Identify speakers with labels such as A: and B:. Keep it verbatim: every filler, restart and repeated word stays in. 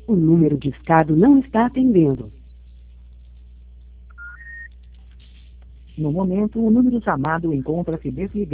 A: O número discado não está atendendo. No momento, o número chamado encontra-se desligado.